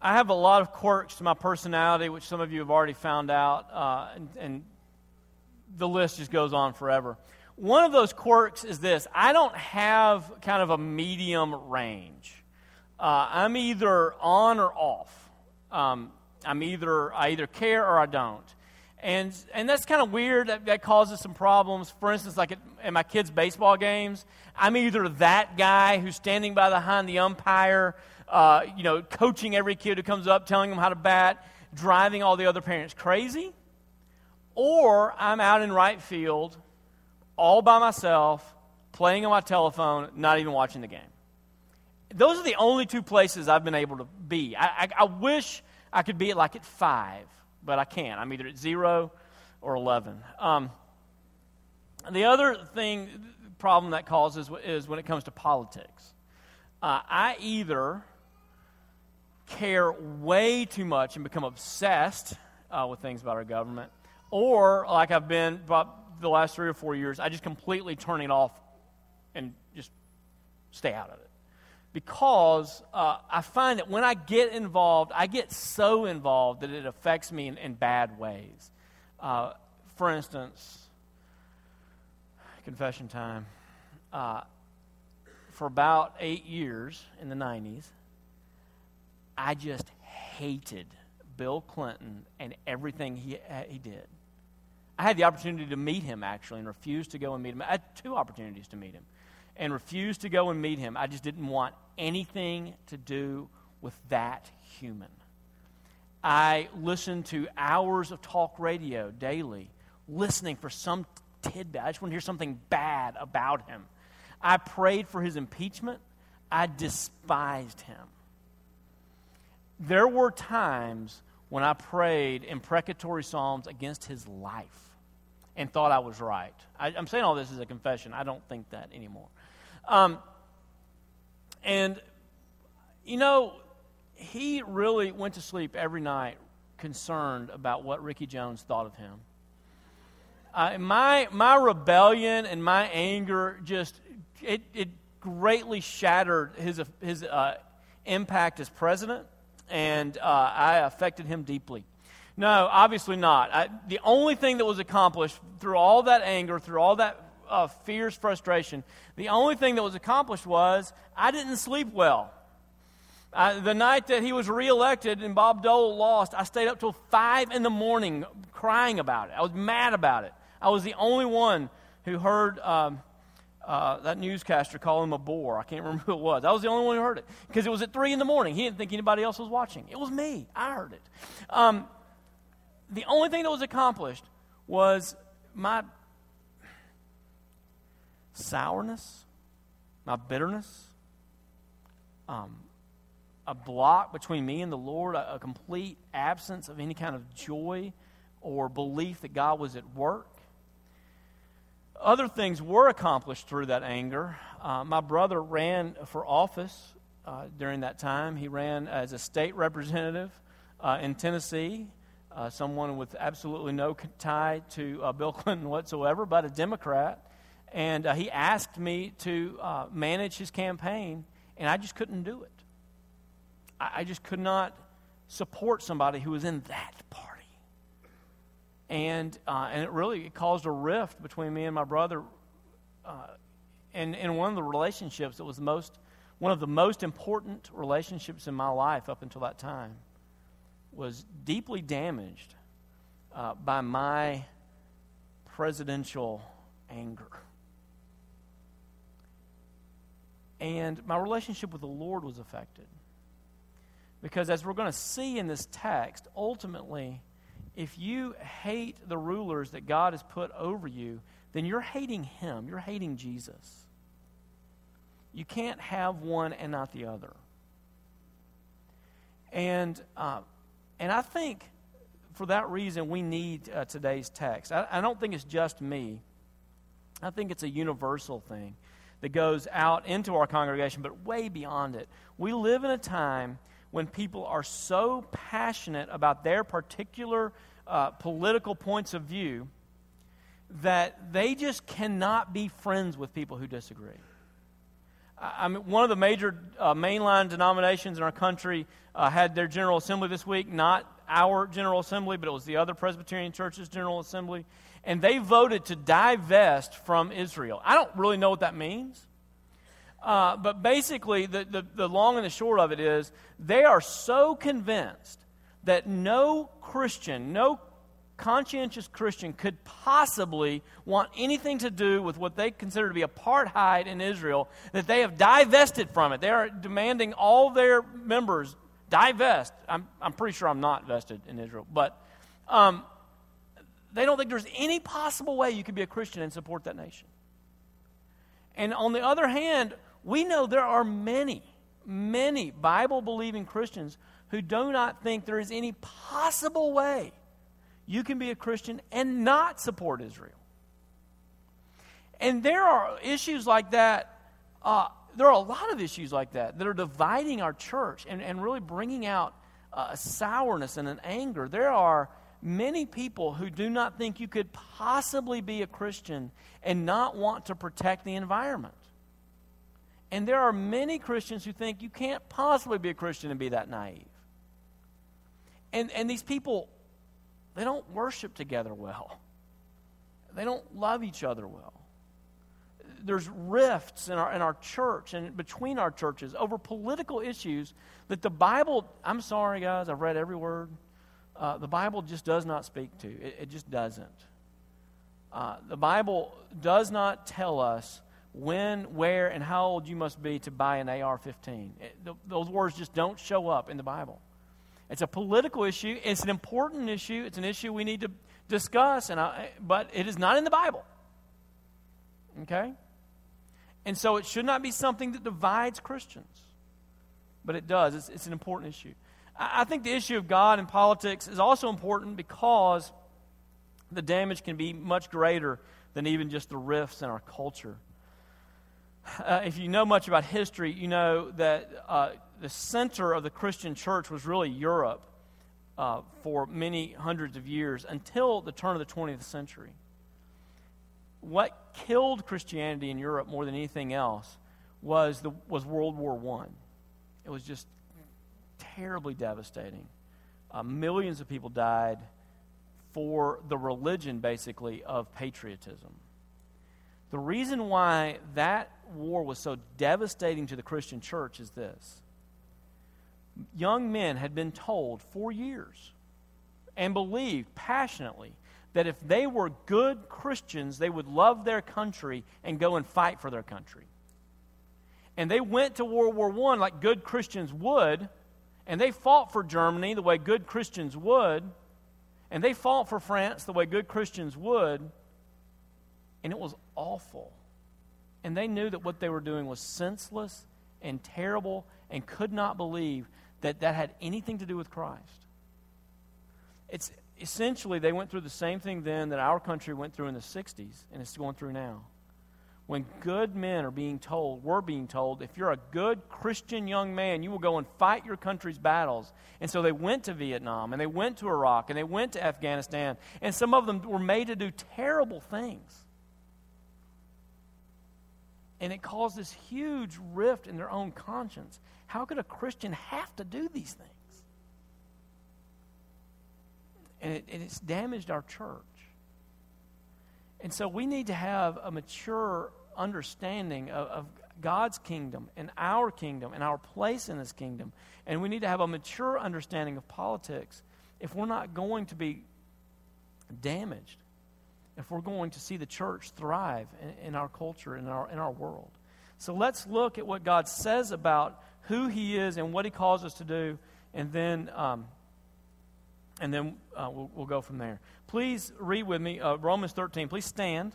I have a lot of quirks to my personality, which some of you have already found out, and the list just goes on forever. One of those quirks is this: I don't have kind of a medium range. I'm either on or off. I either care or I don't. And that's kind of weird. That causes some problems. For instance, like at my kids' baseball games, I'm either that guy who's standing behind the umpire, coaching every kid who comes up, telling them how to bat, driving all the other parents crazy, or I'm out in right field, all by myself, playing on my telephone, not even watching the game. Those are the only two places I've been able to be. I wish I could be at 5, but I can't. I'm either at 0 or 11. The other problem that causes is when it comes to politics. I either care way too much and become obsessed with things about our government, or like I've been about the last 3 or 4 years, I just completely turn it off and just stay out of it. Because I find that when I get involved, I get so involved that it affects me in bad ways. For instance, confession time. For about 8 years in the 90s, I just hated Bill Clinton and everything he did. I had the opportunity to meet him, actually, and refused to go and meet him. I had 2 opportunities to meet him and refused to go and meet him. I just didn't want anything to do with that human. I listened to hours of talk radio daily, listening for some tidbit. I just want to hear something bad about him. I prayed for his impeachment. I despised him. There were times when I prayed imprecatory psalms against his life and thought I was right. I'm saying all this as a confession. I don't think that anymore. He really went to sleep every night concerned about what Ricky Jones thought of him. My rebellion and my anger it greatly shattered his impact as president, and I affected him deeply. No, obviously not. The only thing that was accomplished through all that anger, through all that fierce frustration, the only thing that was accomplished was I didn't sleep well. The night that he was reelected and Bob Dole lost, I stayed up till 5 in the morning crying about it. I was mad about it. I was the only one who heard that newscaster call him a bore. I can't remember who it was. I was the only one who heard it because it was at 3 in the morning. He didn't think anybody else was watching. It was me. I heard it. The only thing that was accomplished was my sourness, my bitterness, a block between me and the Lord, a complete absence of any kind of joy or belief that God was at work. Other things were accomplished through that anger. My brother ran for office during that time. He ran as a state representative in Tennessee, someone with absolutely no tie to Bill Clinton whatsoever, but a Democrat. And he asked me to manage his campaign, and I just couldn't do it. I just could not support somebody who was in that party. And it caused a rift between me and my brother. And one of the relationships that was one of the most important relationships in my life up until that time was deeply damaged by my presidential anger. And my relationship with the Lord was affected. Because as we're going to see in this text, ultimately, if you hate the rulers that God has put over you, then you're hating Him. You're hating Jesus. You can't have one and not the other. And I think for that reason we need today's text. I don't think it's just me. I think it's a universal thing that goes out into our congregation, but way beyond it. We live in a time when people are so passionate about their particular political points of view that they just cannot be friends with people who disagree. I mean, one of the major mainline denominations in our country had their General Assembly this week, not our General Assembly, but it was the other Presbyterian Church's General Assembly, and they voted to divest from Israel. I don't really know what that means, but basically the long and the short of it is they are so convinced that no Christian, no conscientious Christian could possibly want anything to do with what they consider to be apartheid in Israel, that they have divested from it. They are demanding all their members divest. I'm pretty sure I'm not vested in Israel, but they don't think there's any possible way you could be a Christian and support that nation. And on the other hand, we know there are many, many Bible-believing Christians who do not think there is any possible way you can be a Christian and not support Israel. And there are issues like that. There are a lot of issues like that are dividing our church and really bringing out a sourness and an anger. There are many people who do not think you could possibly be a Christian and not want to protect the environment. And there are many Christians who think you can't possibly be a Christian and be that naive. And these people, they don't worship together well. They don't love each other well. There's rifts in our church and between our churches over political issues that the Bible, I'm sorry guys, I've read every word, the Bible just does not speak to. It just doesn't. The Bible does not tell us when, where, and how old you must be to buy an AR-15. Those words just don't show up in the Bible. It's a political issue. It's an important issue. It's an issue we need to discuss, but it is not in the Bible. Okay? And so it should not be something that divides Christians. But it does. It's an important issue. I think the issue of God and politics is also important because the damage can be much greater than even just the rifts in our culture. If you know much about history, you know that the center of the Christian church was really Europe for many hundreds of years until the turn of the 20th century. What killed Christianity in Europe more than anything else was World War I. It was just terribly devastating. Millions of people died for the religion, basically, of patriotism. The reason why that war was so devastating to the Christian church is this. Young men had been told for years and believed passionately that if they were good Christians, they would love their country and go and fight for their country. And they went to World War I like good Christians would, and they fought for Germany the way good Christians would, and they fought for France the way good Christians would, and it was awful. And they knew that what they were doing was senseless and terrible and could not believe that that had anything to do with Christ. It's essentially, they went through the same thing then that our country went through in the 60s, and it's going through now. When good men were being told, if you're a good Christian young man, you will go and fight your country's battles. And so they went to Vietnam, and they went to Iraq, and they went to Afghanistan, and some of them were made to do terrible things. And it caused this huge rift in their own conscience. How could a Christian have to do these things? And it's damaged our church. And so we need to have a mature understanding of God's kingdom and our place in His kingdom. And we need to have a mature understanding of politics if we're not going to be damaged, if we're going to see the church thrive in our culture, in our world. So let's look at what God says about who He is and what He calls us to do, and then we'll go from there. Please read with me Romans 13. Please stand.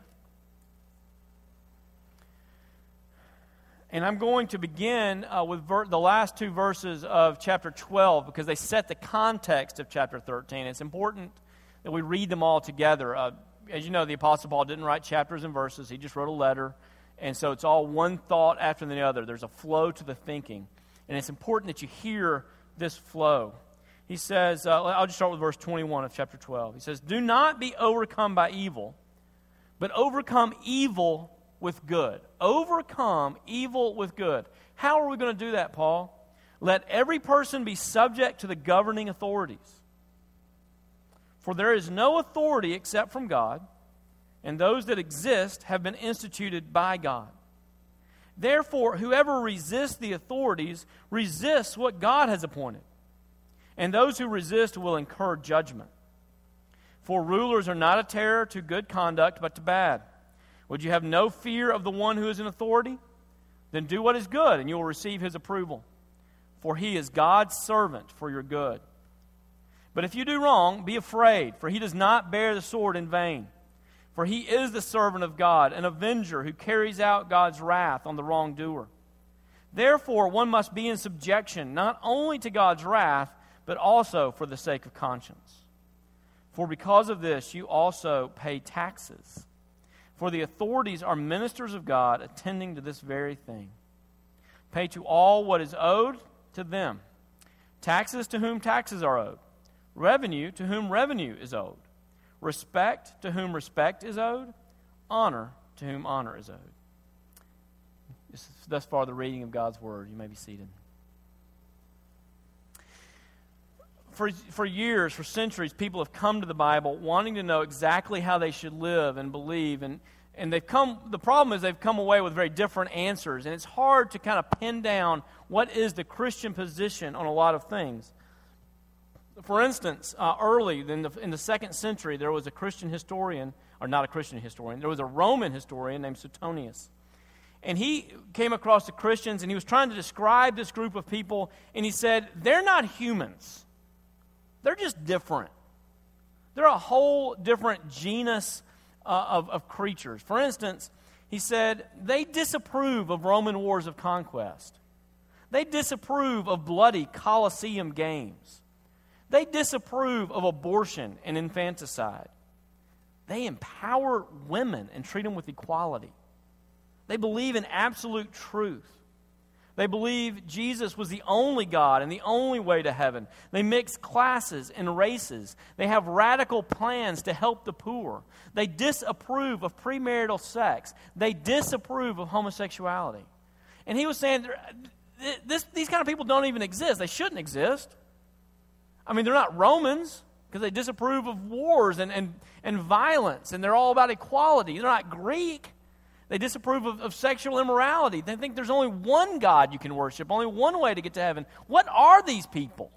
And I'm going to begin with the last two verses of chapter 12 because they set the context of chapter 13. It's important that we read them all together. As you know, the Apostle Paul didn't write chapters and verses. He just wrote a letter. And so it's all one thought after the other. There's a flow to the thinking. And it's important that you hear this flow. He says, I'll just start with verse 21 of chapter 12. He says, "Do not be overcome by evil, but overcome evil with good. Overcome evil with good. How are we going to do that, Paul? Let every person be subject to the governing authorities. For there is no authority except from God, and those that exist have been instituted by God. Therefore, whoever resists the authorities resists what God has appointed, and those who resist will incur judgment. For rulers are not a terror to good conduct, but to bad. Would you have no fear of the one who is in authority? Then do what is good, and you will receive his approval. For he is God's servant for your good. But if you do wrong, be afraid, for he does not bear the sword in vain. For he is the servant of God, an avenger who carries out God's wrath on the wrongdoer. Therefore, one must be in subjection, not only to God's wrath, but also for the sake of conscience. For because of this, you also pay taxes. For the authorities are ministers of God, attending to this very thing. Pay to all what is owed to them. Taxes to whom taxes are owed. Revenue to whom revenue is owed. Respect to whom respect is owed. Honor to whom honor is owed. This is thus far the reading of God's Word. You may be seated. For years, for centuries, people have come to the Bible wanting to know exactly how they should live and believe. And the problem is they've come away with very different answers. And it's hard to kind of pin down what is the Christian position on a lot of things. For instance, early in the 2nd century, there was a Christian historian, or not a Christian historian, there was a Roman historian named Suetonius. And he came across the Christians, and he was trying to describe this group of people, and he said, they're not humans. They're just different. They're a whole different genus of creatures. For instance, he said, they disapprove of Roman wars of conquest. They disapprove of bloody Colosseum games. They disapprove of abortion and infanticide. They empower women and treat them with equality. They believe in absolute truth. They believe Jesus was the only God and the only way to heaven. They mix classes and races. They have radical plans to help the poor. They disapprove of premarital sex. They disapprove of homosexuality. And he was saying, these kind of people don't even exist. They shouldn't exist. I mean, they're not Romans because they disapprove of wars and violence, and they're all about equality. They're not Greek. They disapprove of sexual immorality. They think there's only one God you can worship, only one way to get to heaven. What are these people?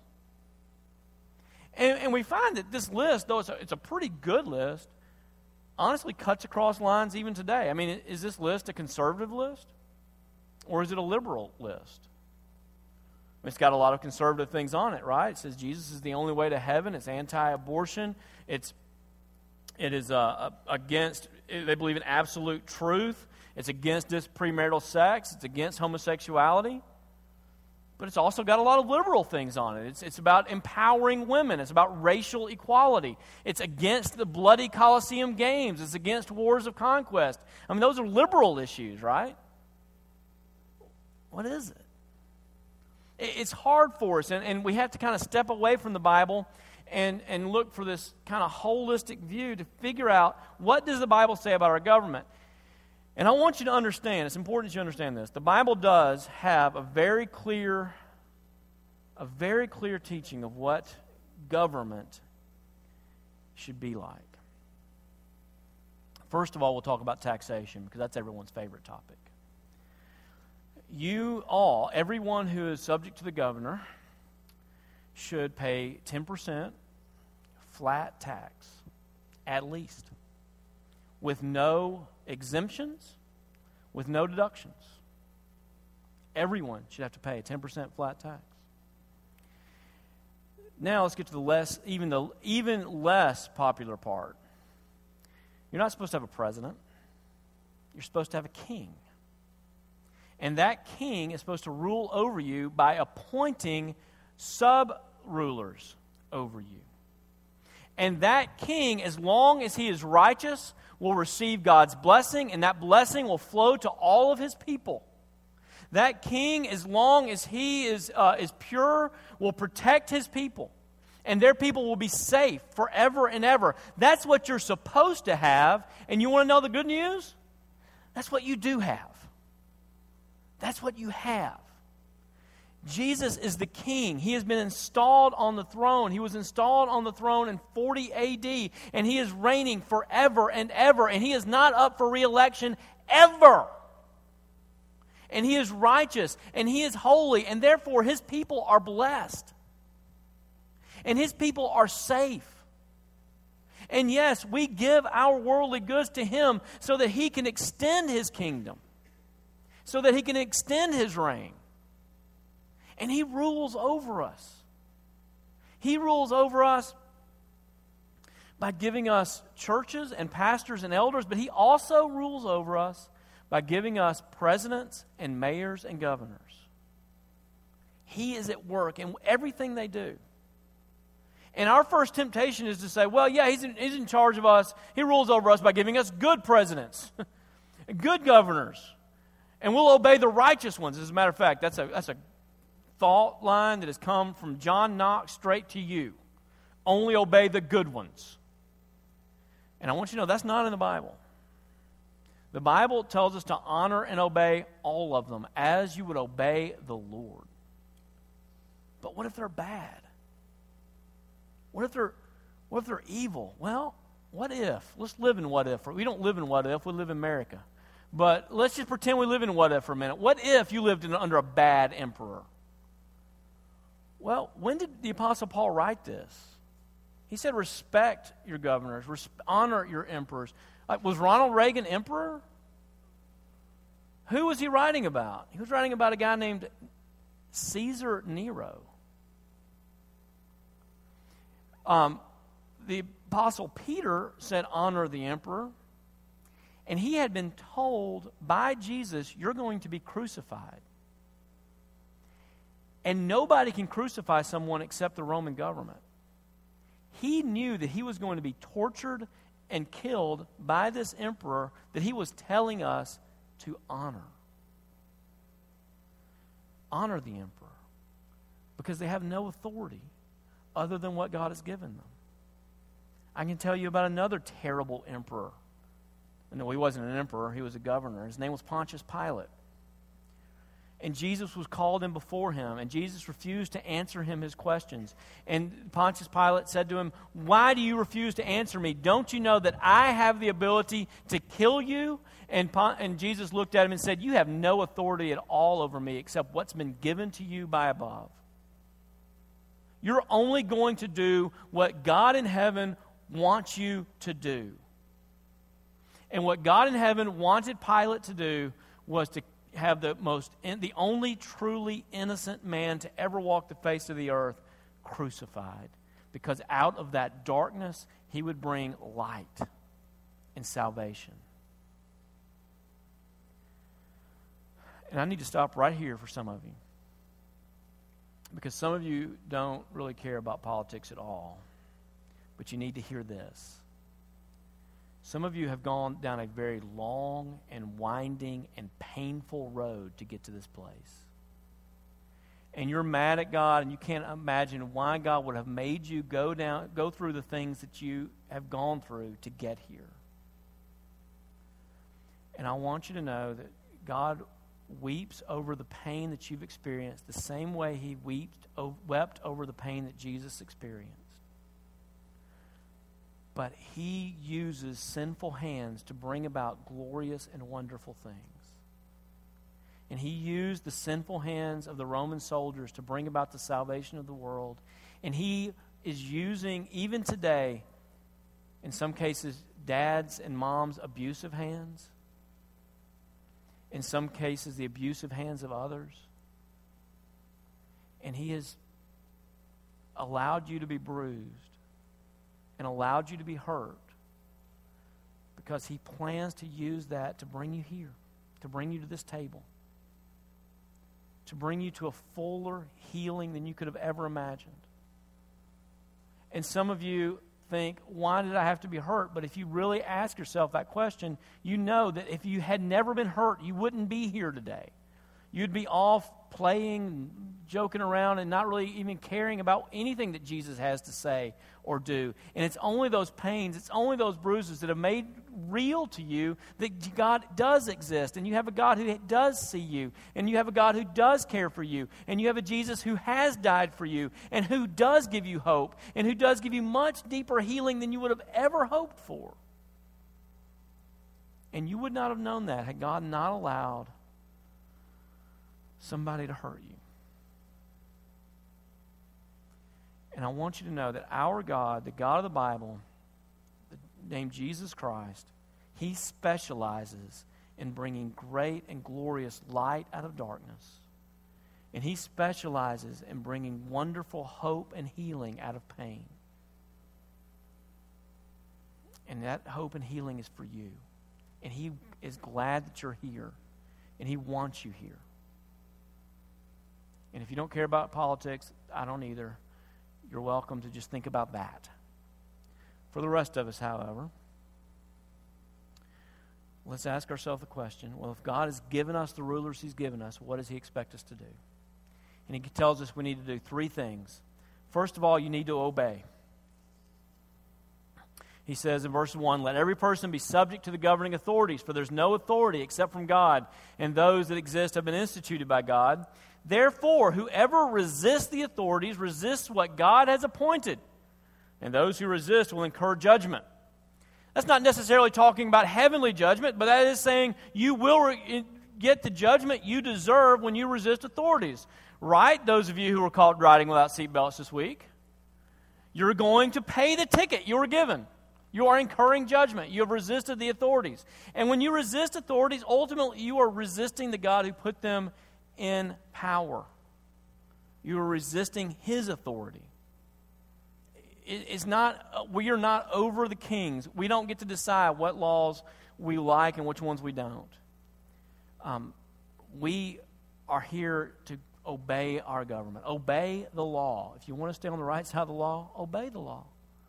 And we find that this list, though it's a pretty good list, honestly cuts across lines even today. I mean, is this list a conservative list? Or is it a liberal list? It's got a lot of conservative things on it, right? It says Jesus is the only way to heaven. It's anti-abortion. It is against, they believe in absolute truth. It's against premarital sex. It's against homosexuality. But it's also got a lot of liberal things on it. It's about empowering women. It's about racial equality. It's against the bloody Colosseum games. It's against wars of conquest. I mean, those are liberal issues, right? What is it? It's hard for us, and we have to kind of step away from the Bible and look for this kind of holistic view to figure out what does the Bible say about our government. And I want you to understand, it's important that you understand this. The Bible does have a very clear teaching of what government should be like. First of all, we'll talk about taxation because that's everyone's favorite topic. Everyone who is subject to the governor should pay 10% flat tax, at least, with no exemptions, with no deductions. Everyone should have to pay a 10% flat tax. Now let's get to the even less popular part. You're not supposed to have a president. You're supposed to have a king. And that king is supposed to rule over you by appointing sub-rulers over you. And that king, as long as he is righteous, will receive God's blessing, and that blessing will flow to all of his people. That king, as long as he is pure, will protect his people. And their people will be safe forever and ever. That's what you're supposed to have. And you want to know the good news? That's what you do have. That's what you have. Jesus is the king. He has been installed on the throne. He was installed on the throne in 40 AD, and he is reigning forever and ever, and he is not up for re-election ever. And he is righteous, and he is holy, and therefore his people are blessed. And his people are safe. And yes, we give our worldly goods to him so that he can extend his kingdom, so that he can extend his reign. And he rules over us. He rules over us by giving us churches and pastors and elders, but he also rules over us by giving us presidents and mayors and governors. He is at work in everything they do. And our first temptation is to say, well, yeah, he's in charge of us. He rules over us by giving us good presidents, good governors, and we'll obey the righteous ones. As a matter of fact, that's a thought line that has come from John Knox straight to you. Only obey the good ones. And I want you to know that's not in the Bible. The Bible tells us to honor and obey all of them as you would obey the Lord. But what if they're bad? What if they're evil? Well, what if? Let's live in what if. We don't live in what if, we live in America. But let's just pretend we live in what if for a minute. What if you lived under a bad emperor? Well, when did the Apostle Paul write this? He said, respect your governors, honor your emperors. Was Ronald Reagan emperor? Who was he writing about? He was writing about a guy named Caesar Nero. The Apostle Peter said, honor the emperor. And he had been told by Jesus, you're going to be crucified. And nobody can crucify someone except the Roman government. He knew that he was going to be tortured and killed by this emperor that he was telling us to honor. Honor the emperor. Because they have no authority other than what God has given them. I can tell you about another terrible emperor. No, he wasn't an emperor, he was a governor. His name was Pontius Pilate. And Jesus was called in before him, and Jesus refused to answer him his questions. And Pontius Pilate said to him, why do you refuse to answer me? Don't you know that I have the ability to kill you? And Jesus looked at him and said, you have no authority at all over me except what's been given to you by above. You're only going to do what God in heaven wants you to do. And what God in heaven wanted Pilate to do was to have the only truly innocent man to ever walk the face of the earth crucified. Because out of that darkness, he would bring light and salvation. And I need to stop right here for some of you. Because some of you don't really care about politics at all. But you need to hear this. Some of you have gone down a very long and winding and painful road to get to this place. And you're mad at God, and you can't imagine why God would have made you go through the things that you have gone through to get here. And I want you to know that God weeps over the pain that you've experienced the same way he wept over the pain that Jesus experienced. But he uses sinful hands to bring about glorious and wonderful things. And he used the sinful hands of the Roman soldiers to bring about the salvation of the world. And he is using, even today, in some cases, dads and moms' abusive hands. In some cases, the abusive hands of others. And he has allowed you to be bruised and allowed you to be hurt because he plans to use that to bring you here, to bring you to this table, to bring you to a fuller healing than you could have ever imagined. And some of you think, why did I have to be hurt? But if you really ask yourself that question, you know that if you had never been hurt, you wouldn't be here today. You'd be off playing, joking around, and not really even caring about anything that Jesus has to say or do. And it's only those pains, it's only those bruises that have made real to you that God does exist, and you have a God who does see you, and you have a God who does care for you, and you have a Jesus who has died for you, and who does give you hope, and who does give you much deeper healing than you would have ever hoped for. And you would not have known that had God not allowed somebody to hurt you. And I want you to know that our God, the God of the Bible, named Jesus Christ, He specializes in bringing great and glorious light out of darkness. And He specializes in bringing wonderful hope and healing out of pain. And that hope and healing is for you. And He is glad that you're here. And He wants you here. And if you don't care about politics, I don't either. You're welcome to just think about that. For the rest of us, however, let's ask ourselves the question, well, if God has given us the rulers He's given us, what does He expect us to do? And He tells us we need to do three things. First of all, you need to obey. He says in verse 1, let every person be subject to the governing authorities, for there's no authority except from God, and those that exist have been instituted by God. Therefore, whoever resists the authorities resists what God has appointed, and those who resist will incur judgment. That's not necessarily talking about heavenly judgment, but that is saying you will get the judgment you deserve when you resist authorities. Right? Those of you who were caught riding without seatbelts this week, you're going to pay the ticket you were given. You are incurring judgment. You have resisted the authorities. And when you resist authorities, ultimately you are resisting the God who put them in power. You are resisting His authority. It's not, we are not over the kings. We don't get to decide what laws we like and which ones we don't. We are here to obey our government. Obey the law. If you want to stay on the right side of the law, obey the law.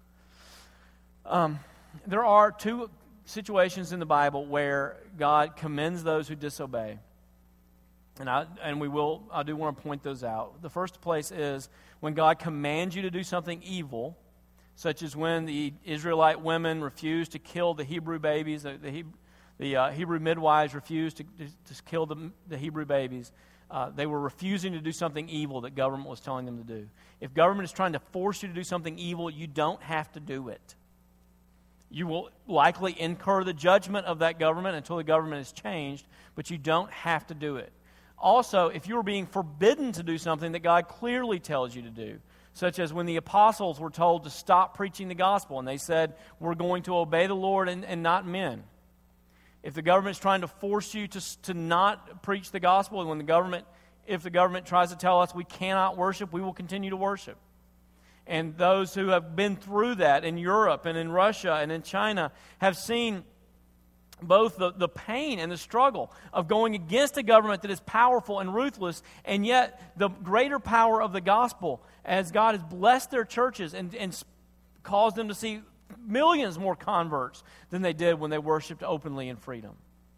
There are two situations in the Bible where God commends those who disobey. And I do want to point those out. The first place is when God commands you to do something evil, such as when the Israelite women refused to kill the Hebrew babies, the Hebrew midwives refused to kill the Hebrew babies. They were refusing to do something evil that government was telling them to do. If government is trying to force you to do something evil, you don't have to do it. You will likely incur the judgment of that government until the government is changed, but you don't have to do it. Also, if you are being forbidden to do something that God clearly tells you to do, such as when the apostles were told to stop preaching the gospel, and they said, we're going to obey the Lord and not men. If the government is trying to force you to not preach the gospel, and if the government tries to tell us we cannot worship, we will continue to worship. And those who have been through that in Europe and in Russia and in China have seen both the pain and the struggle of going against a government that is powerful and ruthless, and yet the greater power of the gospel as God has blessed their churches and caused them to see millions more converts than they did when they worshiped openly in freedom.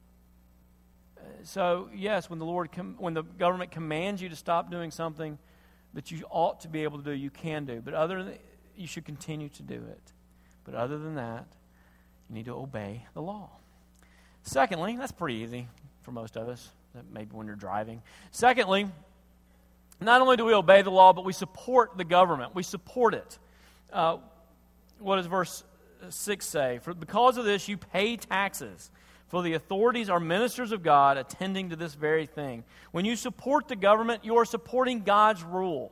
So, yes, when the government commands you to stop doing something that you ought to be able to do, you can do. But you should continue to do it. But other than that, you need to obey the law. Secondly, that's pretty easy for most of us, maybe when you're driving. Secondly, not only do we obey the law, but we support the government. We support it. What does verse 6 say? Because of this, you pay taxes. For the authorities are ministers of God attending to this very thing. When you support the government, you are supporting God's rule.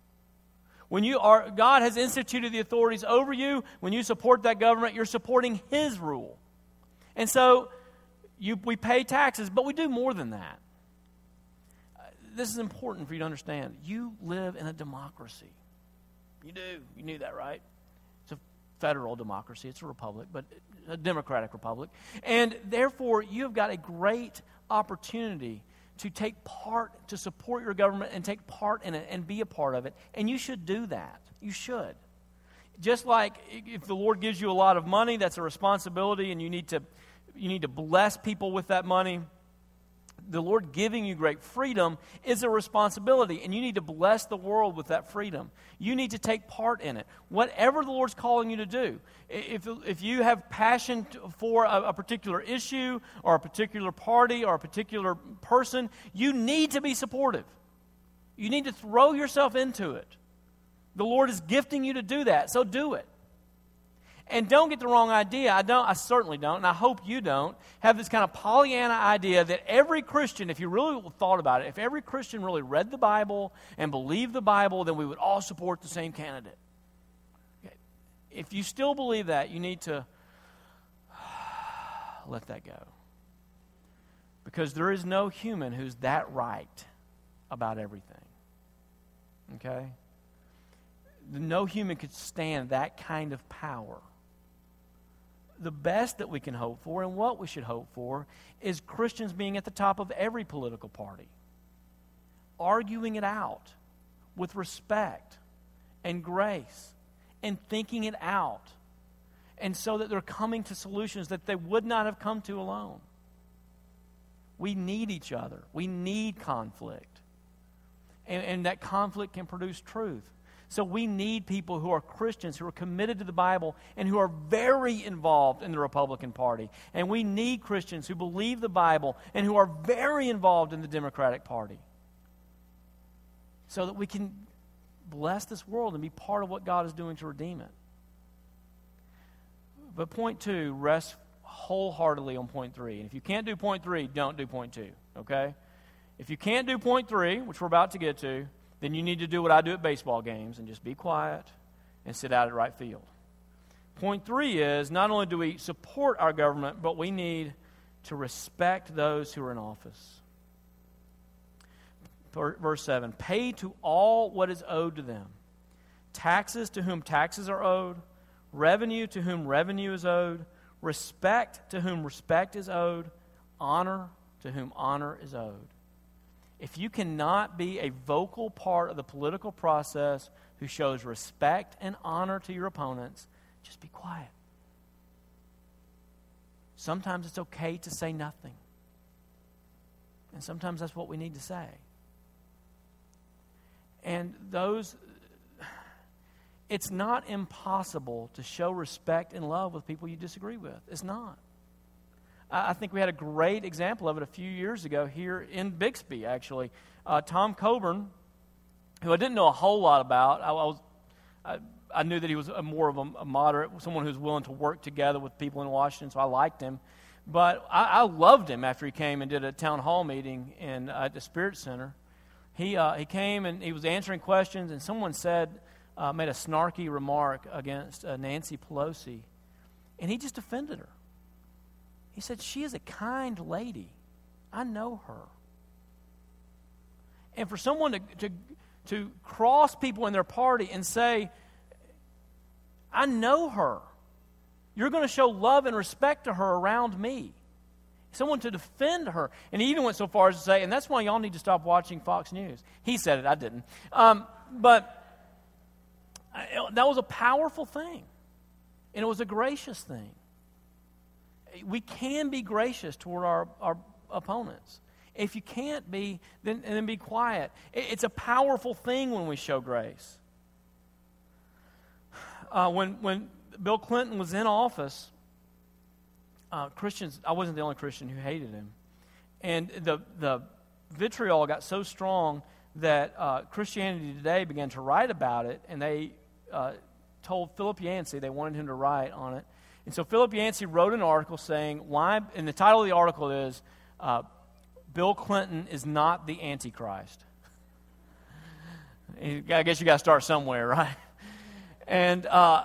God has instituted the authorities over you. When you support that government, you're supporting His rule. And so we pay taxes, but we do more than that. This is important for you to understand. You live in a democracy. You do. You knew that, right? It's a federal democracy. It's a republic, but a democratic republic. And therefore, you've got a great opportunity to take part, to support your government and take part in it and be a part of it. And you should do that. You should. Just like if the Lord gives you a lot of money, that's a responsibility, and you need to bless people with that money. the Lord giving you great freedom is a responsibility, and you need to bless the world with that freedom. You need to take part in it. Whatever the Lord's calling you to do, if you have passion for a particular issue or a particular party or a particular person, you need to be supportive. You need to throw yourself into it. The Lord is gifting you to do that, so do it. And don't get the wrong idea. I certainly don't, and I hope you don't, have this kind of Pollyanna idea that every Christian, if you really thought about it, if every Christian really read the Bible and believed the Bible, then we would all support the same candidate. Okay. If you still believe that, you need to let that go. Because there is no human who's that right about everything. Okay? No human could stand that kind of power. The best that we can hope for and what we should hope for is Christians being at the top of every political party, arguing it out with respect and grace and thinking it out, and so that they're coming to solutions that they would not have come to alone. We need each other. We need conflict. And that conflict can produce truth. So we need people who are Christians, who are committed to the Bible, and who are very involved in the Republican Party. And we need Christians who believe the Bible and who are very involved in the Democratic Party. So that we can bless this world and be part of what God is doing to redeem it. But point 2 rests wholeheartedly on point 3. And if you can't do point 3, don't do point 2, okay? If you can't do point 3, which we're about to get to, then you need to do what I do at baseball games and just be quiet and sit out at right field. Point 3 is, not only do we support our government, but we need to respect those who are in office. Verse 7, pay to all what is owed to them. Taxes to whom taxes are owed, revenue to whom revenue is owed, respect to whom respect is owed, honor to whom honor is owed. If you cannot be a vocal part of the political process who shows respect and honor to your opponents, just be quiet. Sometimes it's okay to say nothing. And sometimes that's what we need to say. And it's not impossible to show respect and love with people you disagree with. It's not. I think we had a great example of it a few years ago here in Bixby, actually. Tom Coburn, who I didn't know a whole lot about. I knew that he was more of a moderate, someone who was willing to work together with people in Washington, so I liked him. But I loved him after he came and did a town hall meeting at the Spirit Center. He came and he was answering questions, and someone made a snarky remark against Nancy Pelosi, and he just offended her. He said, she is a kind lady. I know her. And for someone to cross people in their party and say, I know her. You're going to show love and respect to her around me. Someone to defend her. And he even went so far as to say, and that's why y'all need to stop watching Fox News. He said it, I didn't. But that was a powerful thing. And it was a gracious thing. We can be gracious toward our opponents. If you can't be, then be quiet. It's a powerful thing when we show grace. When Bill Clinton was in office, Christians, I wasn't the only Christian who hated him. And the vitriol got so strong that Christianity Today began to write about it, and they told Philip Yancey they wanted him to write on it. And so Philip Yancey wrote an article saying, why, and the title of the article is, Bill Clinton is not the Antichrist. I guess you got to start somewhere, right? And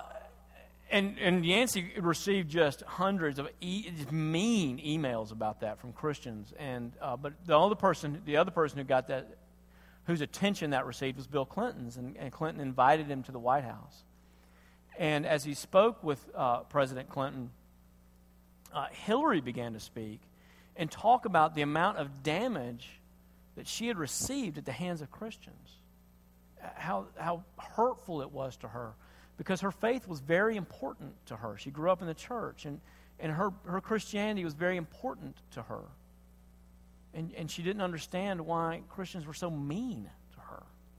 Yancey received just hundreds of mean emails about that from Christians. But the other person who got that, whose attention that received, was Bill Clinton's, and Clinton invited him to the White House. And as he spoke with President Clinton, Hillary began to speak and talk about the amount of damage that she had received at the hands of Christians. How hurtful it was to her, because her faith was very important to her. She grew up in the church, and her Christianity was very important to her. And she didn't understand why Christians were so mean to her.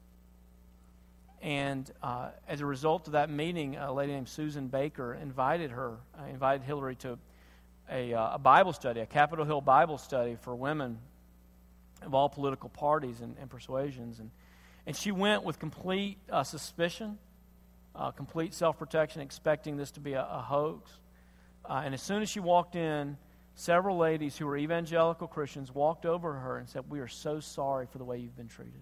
And as a result of that meeting, a lady named Susan Baker invited Hillary to a Bible study, a Capitol Hill Bible study for women of all political parties and persuasions. And she went with complete suspicion, complete self-protection, expecting this to be a hoax. And as soon as she walked in, several ladies who were evangelical Christians walked over to her and said, "We are so sorry for the way you've been treated."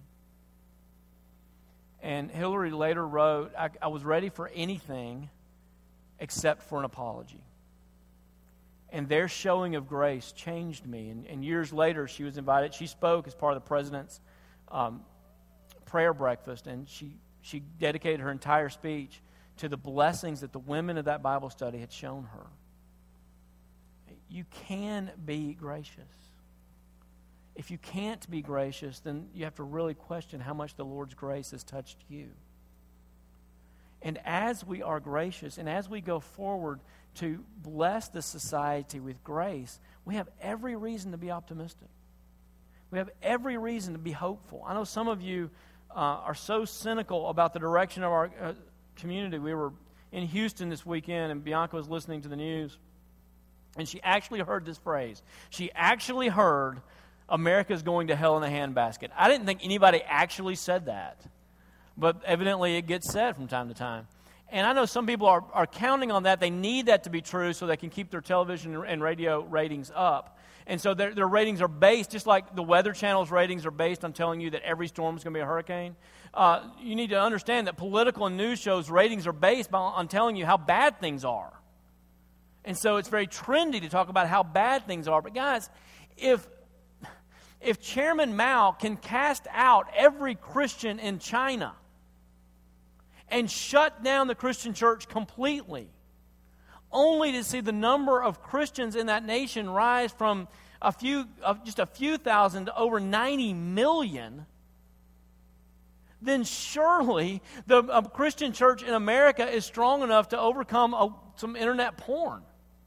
And Hillary later wrote, I was ready for anything except for an apology. And their showing of grace changed me. And years later, she was invited. She spoke as part of the president's prayer breakfast, and she dedicated her entire speech to the blessings that the women of that Bible study had shown her. You can be gracious. If you can't be gracious, then you have to really question how much the Lord's grace has touched you. And as we are gracious and as we go forward to bless the society with grace, we have every reason to be optimistic. We have every reason to be hopeful. I know some of you are so cynical about the direction of our community. We were in Houston this weekend, and Bianca was listening to the news, and she actually heard this phrase. She actually heard, "America's going to hell in a handbasket." I didn't think anybody actually said that, but evidently it gets said from time to time. And I know some people are counting on that. They need that to be true so they can keep their television and radio ratings up. And so their ratings are based, just like the Weather Channel's ratings are based on telling you that every storm is going to be a hurricane. You need to understand that political and news shows' ratings are based on telling you how bad things are. And so it's very trendy to talk about how bad things are. But guys, if Chairman Mao can cast out every Christian in China and shut down the Christian church completely, only to see the number of Christians in that nation rise from just a few thousand to over 90 million, then surely the Christian church in America is strong enough to overcome some internet porn.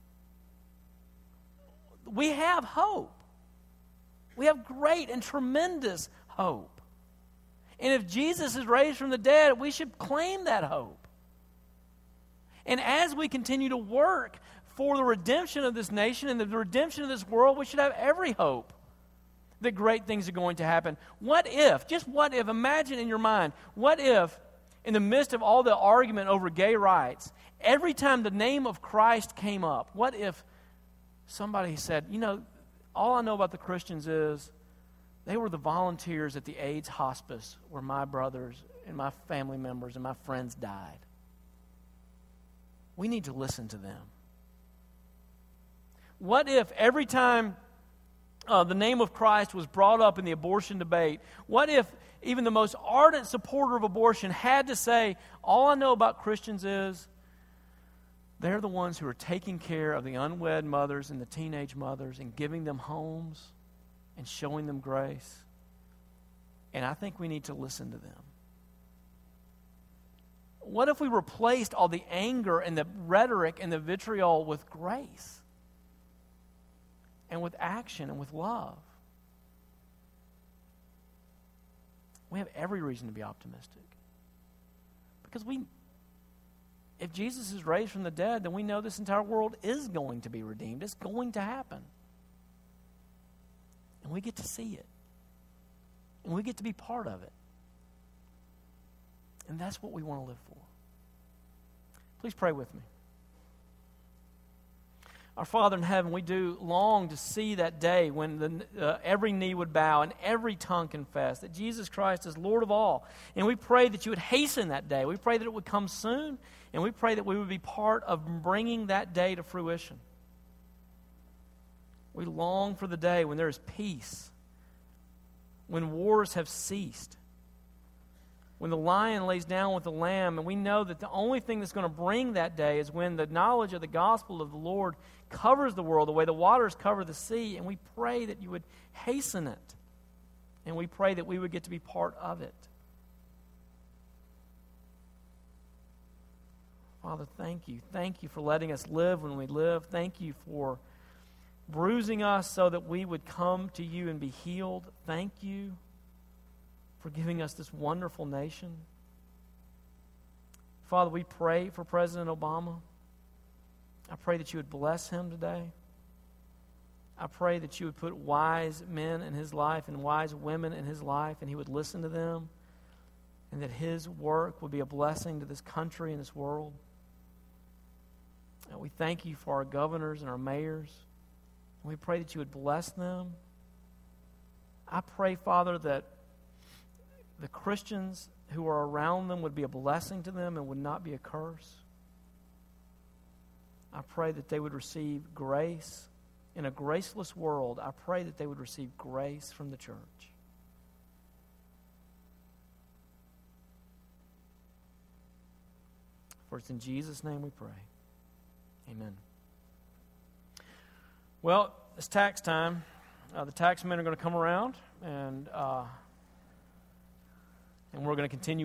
We have hope. We have great and tremendous hope. And if Jesus is raised from the dead, we should claim that hope. And as we continue to work for the redemption of this nation and the redemption of this world, we should have every hope that great things are going to happen. What if, just what if, imagine in your mind, what if in the midst of all the argument over gay rights, every time the name of Christ came up, what if somebody said, all I know about the Christians is they were the volunteers at the AIDS hospice where my brothers and my family members and my friends died. We need to listen to them. What if every time the name of Christ was brought up in the abortion debate, what if even the most ardent supporter of abortion had to say, all I know about Christians is they're the ones who are taking care of the unwed mothers and the teenage mothers and giving them homes and showing them grace. And I think we need to listen to them. What if we replaced all the anger and the rhetoric and the vitriol with grace and with action and with love? We have every reason to be optimistic. Because if Jesus is raised from the dead, then we know this entire world is going to be redeemed. It's going to happen. And we get to see it. And we get to be part of it. And that's what we want to live for. Please pray with me. Our Father in heaven, we do long to see that day when every knee would bow and every tongue confess that Jesus Christ is Lord of all. And we pray that you would hasten that day. We pray that it would come soon. And we pray that we would be part of bringing that day to fruition. We long for the day when there is peace, when wars have ceased, when the lion lays down with the lamb, and we know that the only thing that's going to bring that day is when the knowledge of the gospel of the Lord covers the world the way the waters cover the sea, and we pray that you would hasten it, and we pray that we would get to be part of it. Father, thank you. Thank you for letting us live when we live. Thank you for bruising us so that we would come to you and be healed. Thank you for giving us this wonderful nation. Father, we pray for President Obama. I pray that you would bless him today. I pray that you would put wise men in his life and wise women in his life, and he would listen to them, and that his work would be a blessing to this country and this world. And we thank you for our governors and our mayors. We pray that you would bless them. I pray, Father, that the Christians who are around them would be a blessing to them and would not be a curse. I pray that they would receive grace. In a graceless world, I pray that they would receive grace from the church. For it's in Jesus' name we pray. Amen. Well, it's tax time. The tax men are going to come around, and we're going to continue